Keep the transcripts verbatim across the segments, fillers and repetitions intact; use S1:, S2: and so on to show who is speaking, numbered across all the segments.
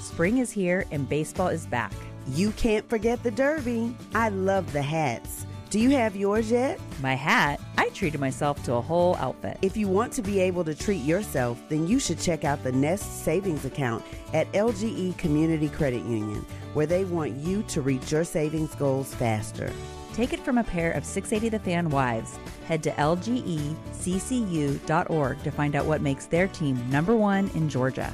S1: Spring is here and baseball is back.
S2: You can't forget the Derby. I love the hats. Do you have yours yet?
S1: My hat? I treated myself to a whole outfit.
S2: If you want to be able to treat yourself, then you should check out the Nest Savings Account at L G E Community Credit Union, where they want you to reach your savings goals faster.
S1: Take it from a pair of six eighty The Fan wives. Head to L G E C C U dot org to find out what makes their team number one in Georgia.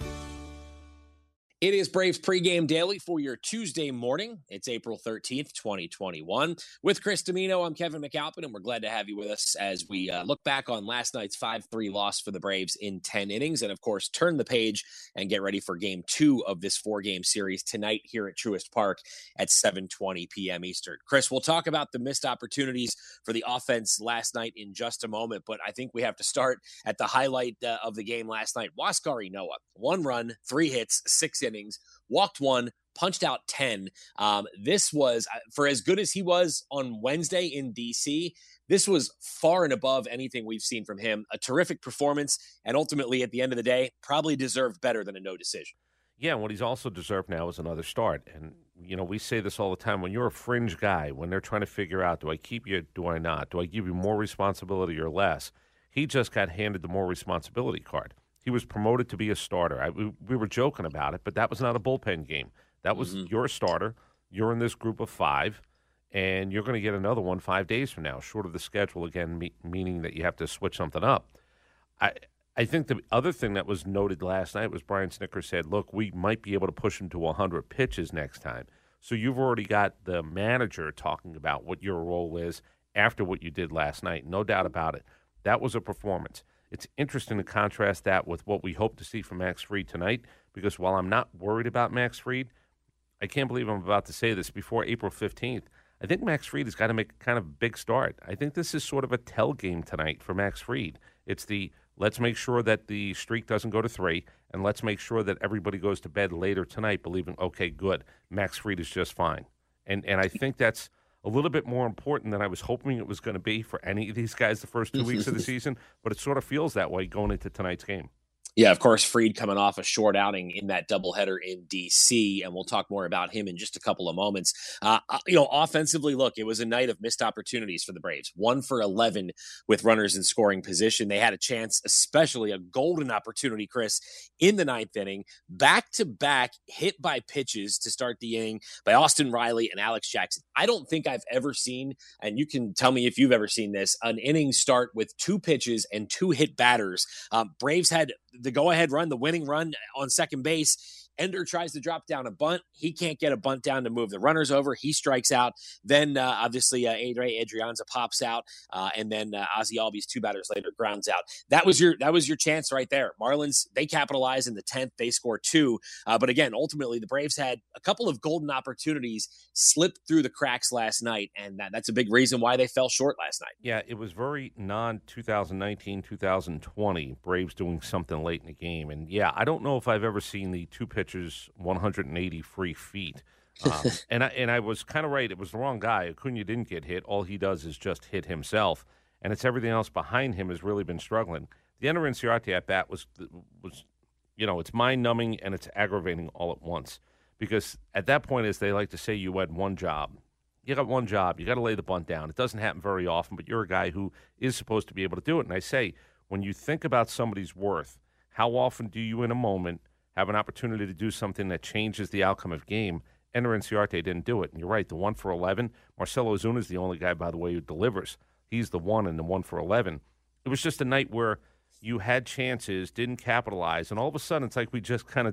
S3: It is Braves Pregame Daily for your Tuesday morning. It's April thirteenth, twenty twenty-one. With Chris Domino, I'm Kevin McAlpin, and we're glad to have you with us as we uh, look back on last night's five three loss for the Braves in ten innings, and of course, turn the page and get ready for game two of this four-game series tonight here at Truist Park at seven twenty p.m. Eastern. Chris, we'll talk about the missed opportunities for the offense last night in just a moment, but I think we have to start at the highlight uh, of the game last night. Huascar Ynoa, one run, three hits, six innings, walked one, punched out ten. Um, this was, for as good as he was on Wednesday in D C, this was far and above anything we've seen from him. A terrific performance, and ultimately, at the end of the day, probably deserved better than a no decision.
S4: Yeah, and what he's also deserved now is another start. And, you know, we say this all the time. When you're a fringe guy, when they're trying to figure out, do I keep you, do I not? Do I give you more responsibility or less? He just got handed the more responsibility card. He was promoted to be a starter. I, we, we were joking about it, but that was not a bullpen game. That was mm-hmm. your starter. You're in this group of five, and you're going to get another one five days from now, short of the schedule, again, me, meaning that you have to switch something up. I I think the other thing that was noted last night was Brian Snitker said, look, we might be able to push him to one hundred pitches next time. So you've already got the manager talking about what your role is after what you did last night. No doubt about it. That was a performance. It's interesting to contrast that with what we hope to see from Max Fried tonight, because while I'm not worried about Max Fried, I can't believe I'm about to say this before April fifteenth. I think Max Fried has got to make kind of a big start. I think this is sort of a tell game tonight for Max Fried. It's the let's make sure that the streak doesn't go to three, and let's make sure that everybody goes to bed later tonight believing, okay, good, Max Fried is just fine. And and I think that's a little bit more important than I was hoping it was going to be for any of these guys the first two weeks of the season, but it sort of feels that way going into tonight's game.
S3: Yeah, of course, Fried coming off a short outing in that doubleheader in D C, and we'll talk more about him in just a couple of moments. Uh, you know, offensively, look, it was a night of missed opportunities for the Braves. One for eleven with runners in scoring position. They had a chance, especially a golden opportunity, Chris, in the ninth inning, back-to-back hit by pitches to start the inning by Austin Riley and Alex Jackson. I don't think I've ever seen, and you can tell me if you've ever seen this, an inning start with two pitches and two hit batters. Um, Braves had the go-ahead run, the winning run on second base. Ender tries to drop down a bunt. He can't get a bunt down to move the runners over. He strikes out. Then, uh, obviously, uh, Adrian Adrianza pops out, uh, and then uh, Ozzie Albies two batters later grounds out. That was your that was your chance right there. Marlins, they capitalize in the tenth. They score two. Uh, but again, ultimately, the Braves had a couple of golden opportunities slip through the cracks last night, and that, that's a big reason why they fell short last night.
S4: Yeah, it was very non-twenty nineteen, twenty twenty, Braves doing something late in the game. And, yeah, I don't know if I've ever seen the two pitches one hundred eighty free feet. Um, and, I, and I was kind of right. It was the wrong guy. Acuna didn't get hit. All he does is just hit himself. And it's everything else behind him has really been struggling. The Ender Inciarte at bat was, was, you know, it's mind-numbing and it's aggravating all at once. Because at that point, as they like to say, you had one job. You got one job. You got to lay the bunt down. It doesn't happen very often, but you're a guy who is supposed to be able to do it. And I say, when you think about somebody's worth, how often do you in a moment have an opportunity to do something that changes the outcome of game? Ender Inciarte didn't do it. And you're right, the one for eleven. Marcell Ozuna is the only guy, by the way, who delivers. He's the one and the one for eleven. It was just a night where you had chances, didn't capitalize, and all of a sudden it's like we just kind of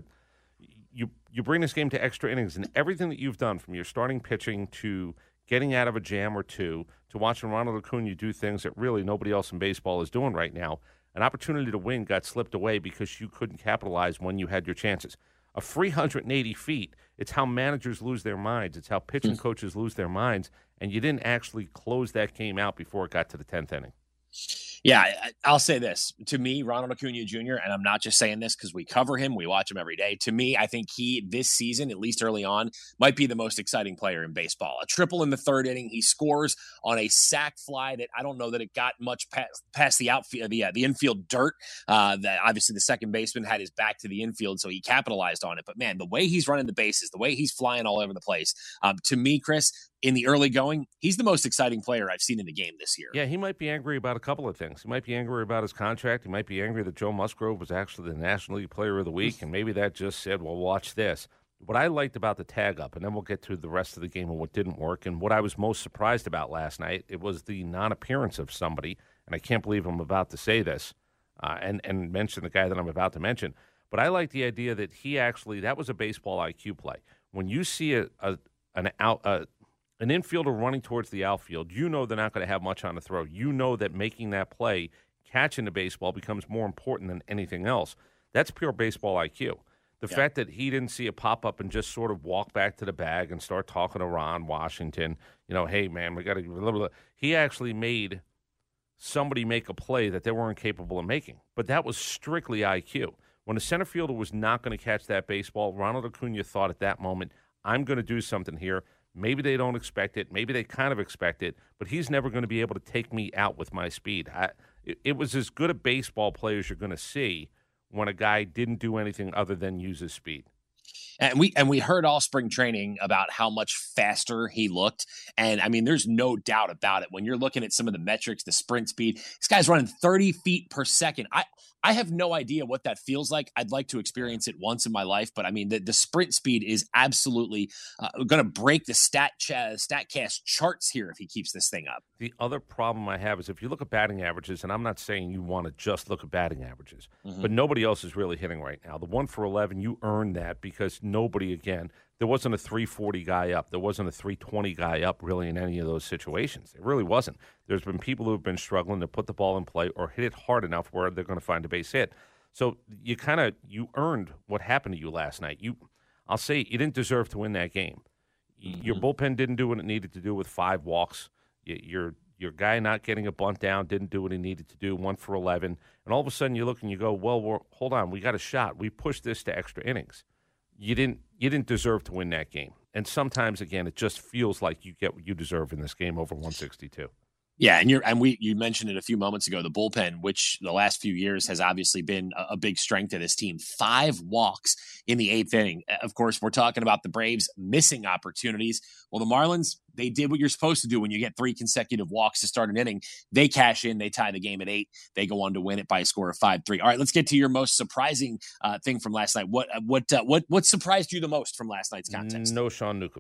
S4: you you bring this game to extra innings, and everything that you've done from your starting pitching to getting out of a jam or two to watching Ronald Acuna do things that really nobody else in baseball is doing right now. An opportunity to win got slipped away because you couldn't capitalize when you had your chances. A three hundred eighty feet, it's how managers lose their minds. It's how pitching coaches lose their minds, and you didn't actually close that game out before it got to the tenth inning.
S3: Yeah, I- I'll say this. To me, Ronald Acuna Junior, and I'm not just saying this because we cover him, we watch him every day. To me, I think he, this season, at least early on, might be the most exciting player in baseball. A triple in the third inning. He scores on a sac fly that I don't know that it got much past, past the outfield, the, uh, the infield dirt. Uh, that obviously the second baseman had his back to the infield, so he capitalized on it. But man, the way he's running the bases, the way he's flying all over the place, um, to me, Chris, in the early going, he's the most exciting player I've seen in the game this year.
S4: Yeah, he might be angry about a couple of things. He might be angry about his contract. He might be angry that Joe Musgrove was actually the National League Player of the Week, and maybe that just said, well, watch this. What I liked about the tag-up, and then we'll get to the rest of the game and what didn't work, and what I was most surprised about last night, it was the non-appearance of somebody, and I can't believe I'm about to say this, uh, and, and mention the guy that I'm about to mention, but I like the idea that he actually, that was a baseball I Q play. When you see a, a an out, a, an infielder running towards the outfield, you know they're not going to have much on the throw. You know that making that play, catching the baseball, becomes more important than anything else. That's pure baseball I Q. The yeah. fact that he didn't see it pop up and just sort of walk back to the bag and start talking to Ron Washington, you know, hey, man, we got to – he actually made somebody make a play that they weren't capable of making. But that was strictly I Q. When a center fielder was not going to catch that baseball, Ronald Acuna thought at that moment, I'm going to do something here. Maybe they don't expect it. Maybe they kind of expect it, but he's never going to be able to take me out with my speed. I, it, it was as good a baseball play as you're going to see when a guy didn't do anything other than use his speed.
S3: And we and we heard all spring training about how much faster he looked. And, I mean, there's no doubt about it. When you're looking at some of the metrics, the sprint speed, this guy's running thirty feet per second. I, I have no idea what that feels like. I'd like to experience it once in my life. But, I mean, the, the sprint speed is absolutely uh, going to break the stat ch- StatCast charts here if he keeps this thing up.
S4: The other problem I have is if you look at batting averages, and I'm not saying you want to just look at batting averages, mm-hmm. but nobody else is really hitting right now. The one for eleven, you earned that because nobody, again, there wasn't a three forty guy up. There wasn't a three twenty guy up really in any of those situations. It really wasn't. There's been people who have been struggling to put the ball in play or hit it hard enough where they're going to find a base hit. So you kind of, you earned what happened to you last night. You, I'll say you didn't deserve to win that game. Mm-hmm. Your bullpen didn't do what it needed to do with five walks. Your, your guy not getting a bunt down didn't do what he needed to do, one for eleven. And all of a sudden you look and you go, well, we're, hold on, we got a shot. We pushed this to extra innings. You didn't you didn't deserve to win that game. And sometimes, again, it just feels like you get what you deserve in this game over one sixty-two.
S3: Yeah, and you're and we you mentioned it a few moments ago, the bullpen, which the last few years has obviously been a, a big strength of this team. Five walks in the eighth inning. Of course, we're talking about the Braves missing opportunities. Well, the Marlins, they did what you're supposed to do when you get three consecutive walks to start an inning. They cash in, they tie the game at eight. They go on to win it by a score of five three. All right, let's get to your most surprising uh, thing from last night. What what uh, what what surprised you the most from last night's contest?
S4: No Sean Newcomb.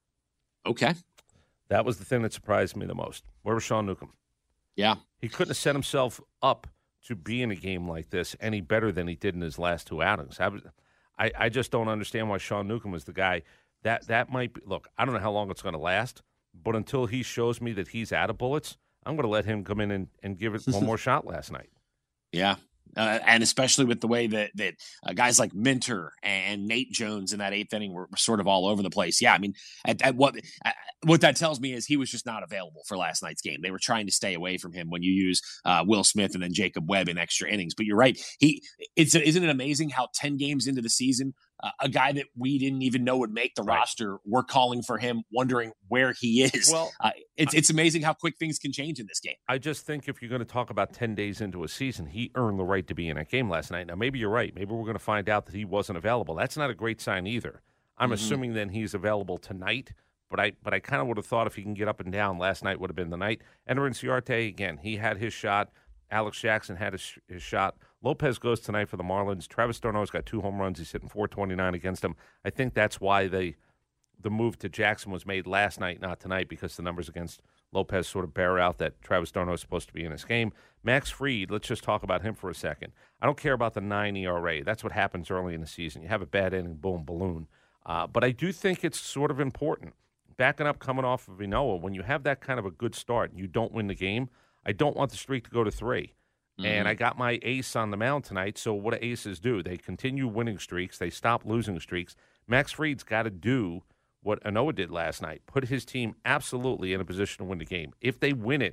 S3: Okay.
S4: That was the thing that surprised me the most. Where was Sean Newcomb?
S3: Yeah.
S4: He couldn't have set himself up to be in a game like this any better than he did in his last two outings. I, was, I, I just don't understand why Sean Newcomb was the guy. That that might be – look, I don't know how long it's going to last, but until he shows me that he's out of bullets, I'm going to let him come in and, and give it one more shot last night.
S3: Yeah. Uh, and especially with the way that that uh, guys like Minter and Nate Jones in that eighth inning were, were sort of all over the place. Yeah, I mean, at, at what at, what that tells me is he was just not available for last night's game. They were trying to stay away from him when you use uh, Will Smith and then Jacob Webb in extra innings. But you're right. He it's isn't it amazing how ten games into the season, uh, a guy that we didn't even know would make the right. roster, we're calling for him, wondering where he is.
S4: Well,
S3: uh, it's it's amazing how quick things can change in this game.
S4: I just think if you're going to talk about ten days into a season, he earned the right to be in that game last night. Now, maybe you're right. Maybe we're going to find out that he wasn't available. That's not a great sign either. I'm mm-hmm. assuming then he's available tonight, but I but I kind of would have thought if he can get up and down, last night would have been the night. Ender Inciarte, again, he had his shot. Alex Jackson had his, his shot. Lopez goes tonight for the Marlins. Travis d'Arnaud's got two home runs. He's hitting four twenty-nine against him. I think that's why they the move to Jackson was made last night, not tonight, because the numbers against Lopez sort of bear out that Travis d'Arnaud is supposed to be in this game. Max Fried, let's just talk about him for a second. I don't care about the nine E R A. That's what happens early in the season. You have a bad inning, boom, balloon. Uh, but I do think it's sort of important. Backing up, coming off of Inoa, when you have that kind of a good start and you don't win the game, I don't want the streak to go to three. Mm-hmm. And I got my ace on the mound tonight, so what do aces do? They continue winning streaks. They stop losing streaks. Max Fried's got to do what Inoa did last night, put his team absolutely in a position to win the game. If they win it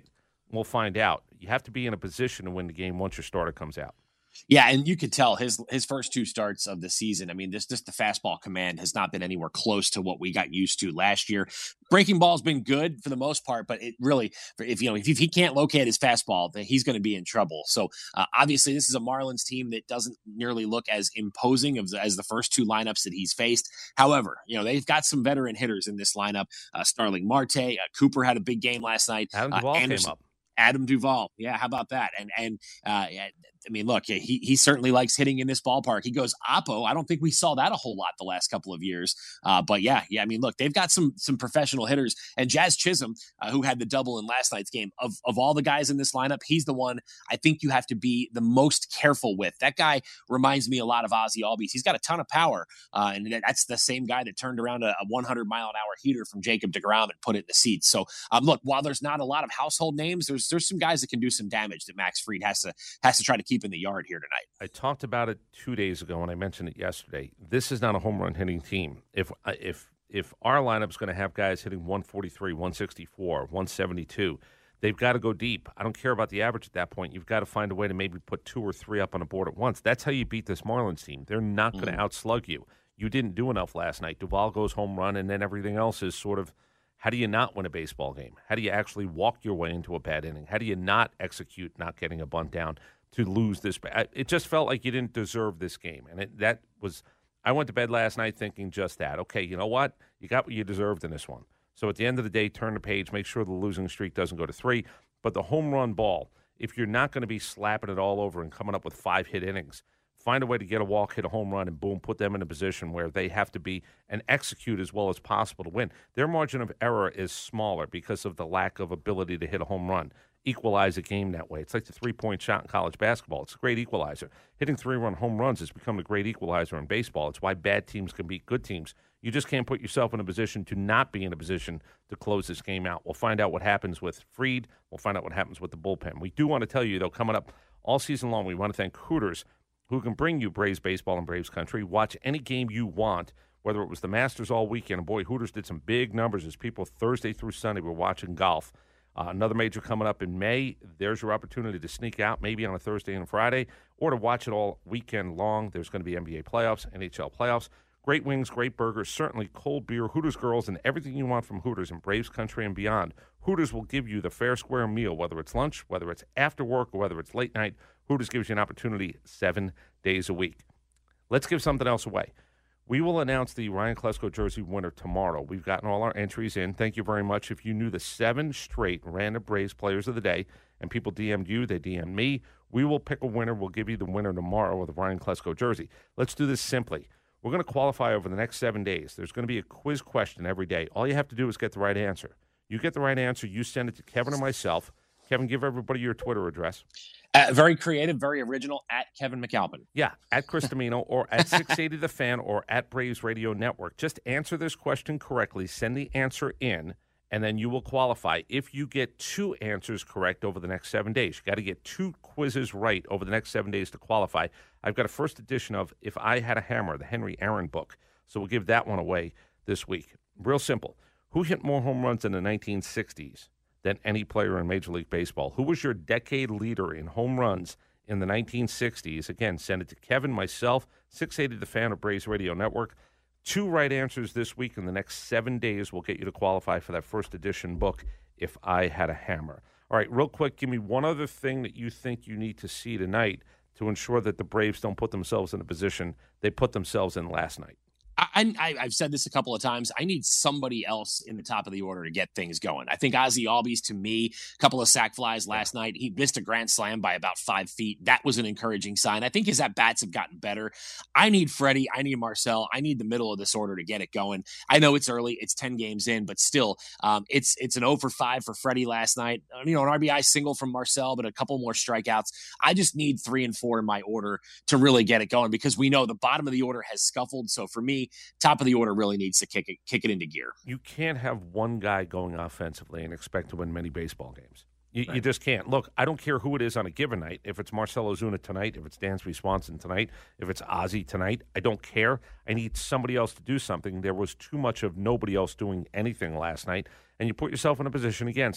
S4: We'll find out. You have to be in a position to win the game once your starter comes out.
S3: Yeah, and you could tell his his first two starts of the season. I mean, this just the fastball command has not been anywhere close to what we got used to last year. Breaking ball's been good for the most part, but it really, if you know, if, if he can't locate his fastball, then he's going to be in trouble. So uh, obviously, this is a Marlins team that doesn't nearly look as imposing as, as the first two lineups that he's faced. However, you know, they've got some veteran hitters in this lineup. Uh, Starling Marte, uh, Cooper had a big game last night.
S4: Adam Duvall
S3: uh,
S4: came up.
S3: Adam Duvall. Yeah, how about that? And, and uh, I mean, look, he he certainly likes hitting in this ballpark. He goes Oppo. I don't think we saw that a whole lot the last couple of years. Uh, but yeah, yeah, I mean, look, they've got some some professional hitters. And Jazz Chisholm, uh, who had the double in last night's game, of, of all the guys in this lineup, he's the one I think you have to be the most careful with. That guy reminds me a lot of Ozzie Albies. He's got a ton of power. Uh, and that's the same guy that turned around a, a one hundred mile an hour heater from Jacob deGrom and put it in the seats. So um, look, while there's not a lot of household names, there's there's some guys that can do some damage that Max Fried has to has to try to keep in the yard here tonight.
S4: I talked about it two days ago, and I mentioned it yesterday. This is not a home run hitting team. If if if our lineup's going to have guys hitting one forty-three, one sixty-four, one seventy-two, they've got to go deep. I don't care about the average at that point. You've got to find a way to maybe put two or three up on the board at once. That's how you beat this Marlins team. They're not going to mm. outslug you. You didn't do enough last night. Duvall goes home run, and then everything else is sort of, how do you not win a baseball game? How do you actually walk your way into a bad inning? How do you not execute not getting a bunt down to lose this? It just felt like you didn't deserve this game. And it, that was, I went to bed last night thinking just that. Okay, you know what? You got what you deserved in this one. So at the end of the day, turn the page, make sure the losing streak doesn't go to three. But the home run ball, if you're not going to be slapping it all over and coming up with five hit innings, find a way to get a walk, hit a home run, and boom, put them in a position where they have to be and execute as well as possible to win. Their margin of error is smaller because of the lack of ability to hit a home run. Equalize a game that way. It's like the three-point shot in college basketball. It's a great equalizer. Hitting three-run home runs has become a great equalizer in baseball. It's why bad teams can beat good teams. You just can't put yourself in a position to not be in a position to close this game out. We'll find out what happens with Fried. We'll find out what happens with the bullpen. We do want to tell you, though, coming up all season long, we want to thank Hooters, who can bring you Braves baseball and Braves country. Watch any game you want, whether it was the Masters all weekend. And boy, Hooters did some big numbers as people Thursday through Sunday were watching golf. Uh, another major coming up in May. There's your opportunity to sneak out maybe on a Thursday and Friday, or to watch it all weekend long. There's going to be N B A playoffs, N H L playoffs. Great wings, great burgers, certainly cold beer, Hooters girls, and everything you want from Hooters in Braves country and beyond. Hooters will give you the fair square meal, whether it's lunch, whether it's after work, or whether it's late night. Hooters gives you an opportunity seven days a week. Let's give something else away. We will announce the Ryan Klesko jersey winner tomorrow. We've gotten all our entries in. Thank you very much. If you knew the seven straight random Braves players of the day, and people D M'd you, they D M'd me, we will pick a winner. We'll give you the winner tomorrow of the Ryan Klesko jersey. Let's do this simply. We're going to qualify over the next seven days. There's going to be a quiz question every day. All you have to do is get the right answer. You get the right answer, you send it to Kevin or myself. Kevin, give everybody your Twitter address.
S3: Uh, very creative, very original, at Kevin McAlpin.
S4: Yeah, at Chris Domino, or at six eighty The Fan, or at Braves Radio Network. Just answer this question correctly. Send the answer in, and then you will qualify. If you get two answers correct over the next seven days, you got to get two quizzes right over the next seven days to qualify. I've got a first edition of If I Had a Hammer, the Henry Aaron book. So we'll give that one away this week. Real simple. Who hit more home runs in the nineteen sixties than any player in Major League Baseball? Who was your decade leader in home runs in the nineteen sixties? Again, send it to Kevin, myself, six eighty The Fan, or Braves Radio Network. Two right answers this week in the next seven days will get you to qualify for that first edition book, If I Had a Hammer. All right, real quick, give me one other thing that you think you need to see tonight to ensure that the Braves don't put themselves in a position they put themselves in last night.
S3: I, I, I've said this a couple of times. I need somebody else in the top of the order to get things going. I think Ozzie Albies, to me, a couple of sac flies last night. He missed a grand slam by about five feet. That was an encouraging sign. I think his at-bats have gotten better. I need Freddie. I need Marcell. I need the middle of this order to get it going. I know it's early. It's ten games in, but still, um, it's it's an oh for five for Freddie last night. You know, an R B I single from Marcell, but a couple more strikeouts. I just need three and four in my order to really get it going, because we know the bottom of the order has scuffled. So for me, top of the order really needs to kick it, kick it into gear.
S4: You can't have one guy going offensively and expect to win many baseball games. You,
S3: right.
S4: you just can't. Look, I don't care who it is on a given night. If it's Marcell Ozuna tonight, if it's Dansby Swanson tonight, if it's Ozzie tonight, I don't care. I need somebody else to do something. There was too much of nobody else doing anything last night, and you put yourself in a position against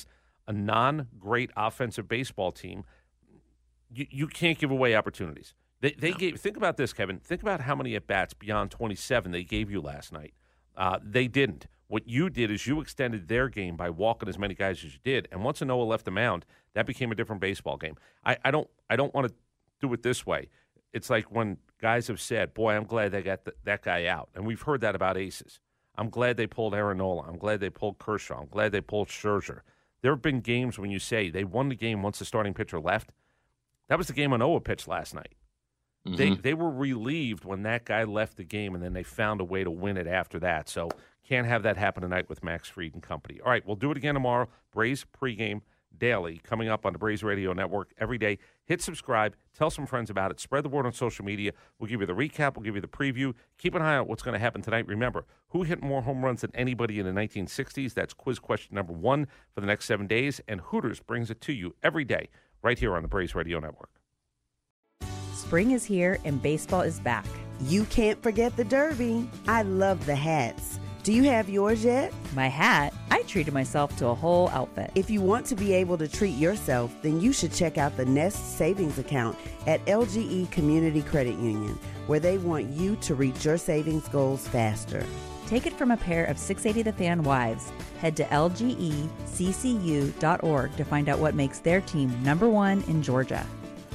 S4: a non-great offensive baseball team, you, you can't give away opportunities. They, they no. gave. Think about this, Kevin. Think about how many at-bats beyond twenty-seven they gave you last night. Uh, they didn't. What you did is you extended their game by walking as many guys as you did. And once Anoa left the mound, that became a different baseball game. I, I don't I don't want to do it this way. It's like when guys have said, boy, I'm glad they got the, that guy out. And we've heard that about aces. I'm glad they pulled Aaron Nola. I'm glad they pulled Kershaw. I'm glad they pulled Scherzer. There have been games when you say they won the game once the starting pitcher left. That was the game Anoa pitched last night. Mm-hmm. They they were relieved when that guy left the game, and then they found a way to win it after that. So can't have that happen tonight with Max Fried and company. All right, we'll do it again tomorrow. Braves pregame daily coming up on the Braves Radio Network every day. Hit subscribe. Tell some friends about it. Spread the word on social media. We'll give you the recap. We'll give you the preview. Keep an eye on what's going to happen tonight. Remember, who hit more home runs than anybody in the nineteen sixties? That's quiz question number one for the next seven days. And Hooters brings it to you every day right here on the Braves Radio Network.
S1: Spring is here and baseball is back.
S2: You can't forget the Derby. I love the hats. Do you have yours yet?
S1: My hat? I treated myself to a whole outfit.
S2: If you want to be able to treat yourself, then you should check out the Nest Savings Account at L G E Community Credit Union, where they want you to reach your savings goals faster.
S1: Take it from a pair of six eighty The Fan wives. Head to L G E C C U dot org to find out what makes their team number one in Georgia.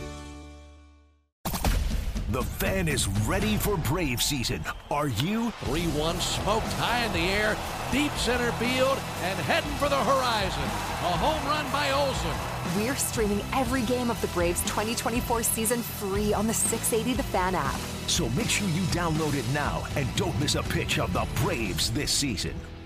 S5: The Fan is ready for Brave season. Are you?
S6: three one smoked high in the air, deep center field, and heading for the horizon. A home run by Olsen.
S7: We're streaming every game of the Braves twenty twenty-four season free on the six eighty The Fan app.
S5: So make sure you download it now and don't miss a pitch of the Braves this season.